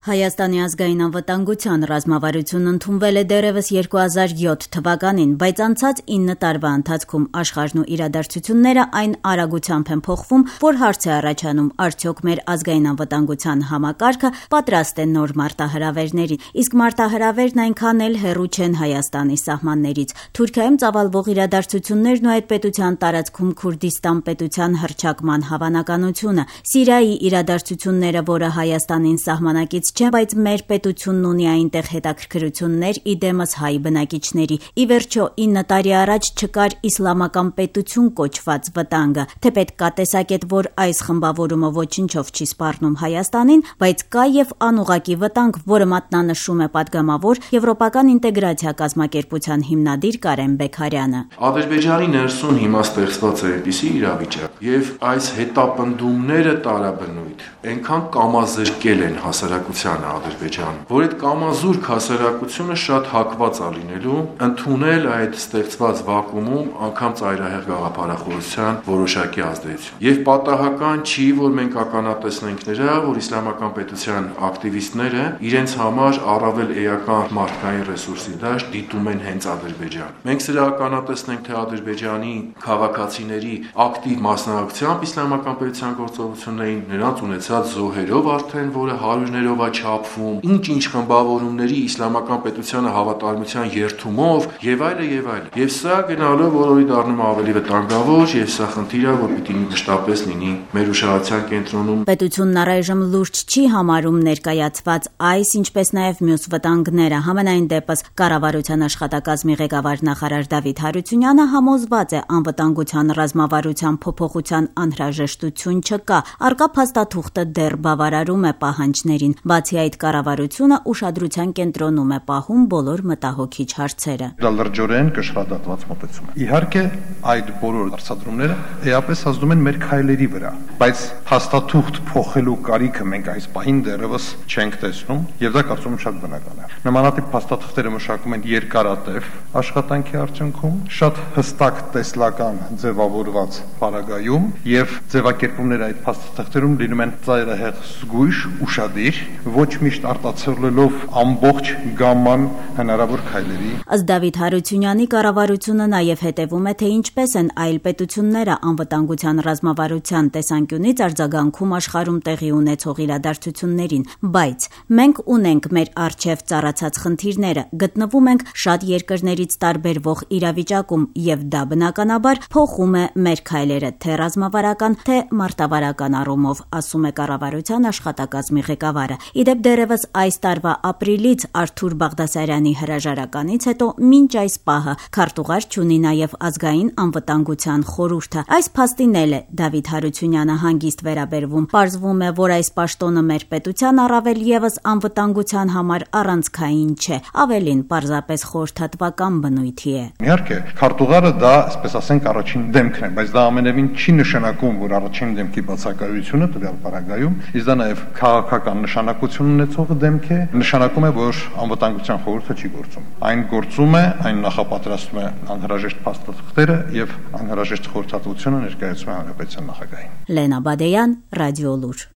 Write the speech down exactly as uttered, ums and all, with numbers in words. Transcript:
Հայաստանի ազգային անվտանգության ռազմավարությունն ընդունվել է դեռևս երկու հազար յոթ թվականին, բայց անցած ինը տարվա ընթացքում աշխարհն ու իրադարձությունները այն արագությամբ են փոխվում, որ հարց է առաջանում արդյոք մեր ազգային անվտանգության համակարգը պատրաստ է նոր մարտահրավերների, իսկ մարտահրավերն այնքան էլ հեռու չեն Հայաստանի սահմաններից։ Թուրքիայում ծավալվող իրադարձություններն ու այդ պետության տարածքում Քուրդիստան պետության հռչակման հավանականությունը, Սիրիայի իրադարձությունները, որը Հայաստանին սահմանակից չէ, բայց մեր պետությունն ունի այնտեղ հետաքրքրություններ իդեմս հայ բնակիչների։ Ի վերջո, ինը տարի առաջ չկար իսլամական պետություն կոչված վտանգը, թեպետ կա տեսակետ, որ այս խմբավորումը ոչինչով չի սպառնում Հայաստանին, բայց կա եւ անուղղակի վտանգ, որը մատնանշում է падգամավոր Եվրոպական ինտեգրացիա կազմակերպության հիմնադիր Կարեն Բեգարյանը։ Ադրբեջանի ներսում հիմա ստեղծված է այնպիսի իրավիճակ, եւ այս հետապնդումները տարաբնույթ այնքան կամազրկել են հասարակությանը Ադրբեջանում, որ այդ կամազուրկ հասարակությունը շատ հակված է լինելու ընդունել այդ ստեղծված վակուումում անգամ ծայրահեղ գաղափարախոսության որոշակի ազդեցություն։ Եվ պատահական չի, որ մենք ականատեսնենք նրա, որ իսլամական պետության ակտիվիստները իրենց համար առավել էական մարդկային ռեսուրսի դաշտ դիտում են հենց Ադրբեջան։ Մենք սրա ականատեսնենք թե Ադրբեջանի քաղաքացիների ակտիվ մասնակցությամբ իսլամական պետության գործողություններին, նրանց ունեցած զոհերով արդեն, որը հարյուրներով է չափվում, ինչ-ինչ խմբավորումների իսլամական պետությանը հավատարմության երթումով եւ այլը եւ այլը։ Եվ սա գնալով որովի դառնում ավելի վտանգավոր, եւ սա խնդիր է, որ պիտի մշտապես լինի մեր ուշադրության կենտրոնում։ Պետությունն առայժմ լուրջ չի համարում ներկայացված այս, ինչպես նաեւ մյուս վտանգները։ Համենայն դեպս կառավարության աշխատակազմի ղեկավար նախարար Դավիթ Հարությունյանը համոզված է անվտանգության ռազմավարության փոփոխության անհրաժեշտություն չկա։ Առկա փաստաթուղթը դեռ բավարարում է պահանջներին։ Բացի այդ, կառավարությունը ուշադրության կենտրոնում է պահում բոլոր մտահոգիչ հարցերը։ Դա լրջորեն կշռադատված մոտեցում է։ Իհարկե, այդ բոլոր հարցադրումները էապես ազդում են մեր քայլերի վրա, բայց փաստաթուղթ փոխելու կարիքը մենք այս պահին դեռևս չենք տեսնում, եւ դա կարծում եմ շատ բնական է։ Նմանատիպ փաստաթղթերը մշակում են երկարատև աշխատանքի արդյունքում, շատ հստակ տեսլական ձևավորված պարագայում, եւ ձևակերպումները այդ փաստաթղթերում լինում են ծայրահեղ զգույշ, ուշադիր, ոչ միշտ արտացոլելով ամբողջ գամման հնարավոր քայլերի։ Ըստ Դավիթ Հարությունյանի, կառավարությունը նաև հետևում է, թե ինչպես են այլ պետությունները անվտանգության ռազմավարության տեսանկյունից արձագանքում աշխարհում տեղի ունեցող իրադարձություններին, բայց մենք ունենք մեր առջև ծառացած խնդիրները, գտնվում ենք շատ երկրներից տարբերվող իրավիճակում, եւ դա բնականաբար փոխում է մեր քայլերը թե ռազմավարական, թե մարտավարական առումով, ասում է կառավարության աշխատակազմի ղեկավարը։ Իդեպ դեռևս այս տարվա ապրիլից Արթուր Բաղդասարյանի հրաժարականից հետո մինչ այս պահը քարտուղար չունի նաև ազգային անվտանգության խորհուրդը։ Այս փաստին էլ է Դավիթ Հարությունյանը հանգիստ վերաբերվում։ Պարզվում է, որ այս պաշտոնը մեր պետության առավել եւս անվտանգության համար առանցքային չէ, ավելին պարզապես խորհրդատվական բնույթի է։ Իհարկե, քարտուղարը դա, այսպես ասենք, առաջին դեմքն է, բայց դա ամենևին չի նշանակում, որ առաջին դեմքի բացակայությունը տվյալ պարագայում, իսկ դա նաև քաղաքական նշանակություն ունեցող դեմք է, նշանակում է, որ անվտանգության խորհուրդը չի գործում։ Այն գործում է, այն նախապատրաստում է անհրաժեշտ փաստաթղթերը եւ անհրաժեշտ խորհրդատվությունը ներկայացում է հանրապետության նախագահին։ Լենա Բադեյան, Ռադիոլուր։